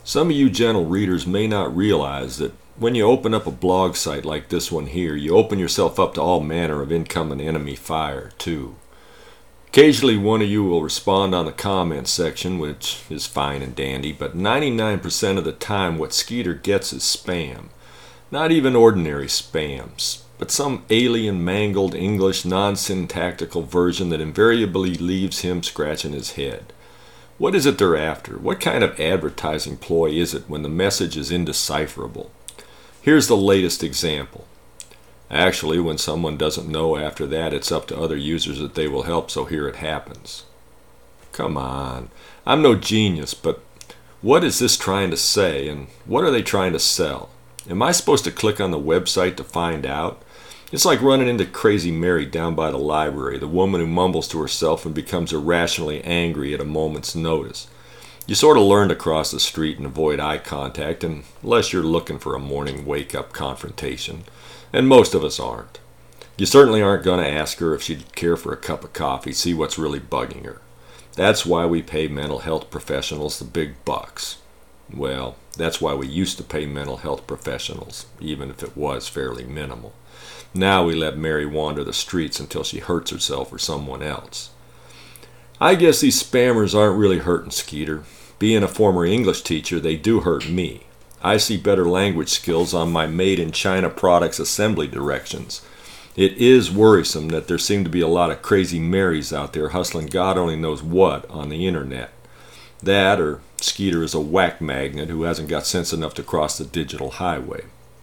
Some of you gentle readers may not realize that when you open up a blog site like this one here, you open yourself up to all manner of incoming enemy fire, too. Occasionally one of you will respond on the comments section, which is fine and dandy, but 99% of the time what Skeeter gets is spam. Not even ordinary spams, but some alien mangled English non-syntactical version that invariably leaves him scratching his head. What is it they're after? What kind of advertising ploy is it when the message is indecipherable? Here's the latest example. Actually, when someone doesn't know after that, it's up to other users that they will help, so here it happens. Come on. I'm no genius, but what is this trying to say, and what are they trying to sell? Am I supposed to click on the website to find out? It's like running into Crazy Mary down by the library, the woman who mumbles to herself and becomes irrationally angry at a moment's notice. You sort of learn to cross the street and avoid eye contact, unless you're looking for a morning wake-up confrontation, and most of us aren't. You certainly aren't going to ask her if she'd care for a cup of coffee, see what's really bugging her. That's why we pay mental health professionals the big bucks. Well, that's why we used to pay mental health professionals, even if it was fairly minimal. Now we let Mary wander the streets until she hurts herself or someone else. I guess these spammers aren't really hurting Skeeter. Being a former English teacher, they do hurt me. I see better language skills on my made-in-China products assembly directions. It is worrisome that there seem to be a lot of crazy Marys out there hustling God only knows what on the internet. That, or Skeeter is a whack magnet who hasn't got sense enough to cross the digital highway.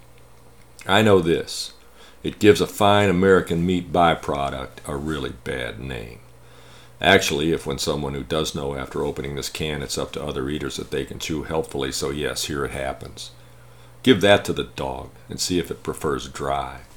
I know this. It gives a fine American meat byproduct a really bad name. Actually, if when someone who does know after opening this can, it's up to other eaters that they can chew helpfully, so yes, here it happens. Give that to the dog and see if it prefers dry.